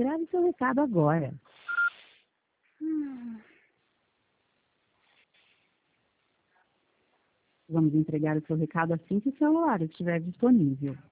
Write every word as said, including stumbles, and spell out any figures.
grave seu recado agora. Hum. Vamos entregar o seu recado assim que o celular estiver disponível.